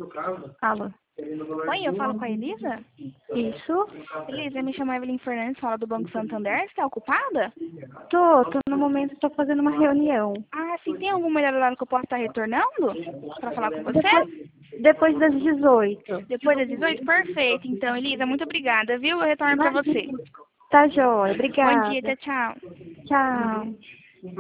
Alô. Oi, eu falo com a Elisa? Isso? Elisa, me chamo Evelyn Fernandes, fala do Banco Santander. Você está ocupada? Tô no momento, tô fazendo uma reunião. Ah, sim, tem algum melhor horário que eu possa estar retornando? Para falar com Depois, você? depois das 18. Depois das 18? Perfeito. Então, Elisa, muito obrigada, viu? Eu retorno para você. Tá joia, Bom dia, obrigada. tchau, tchau. Tchau.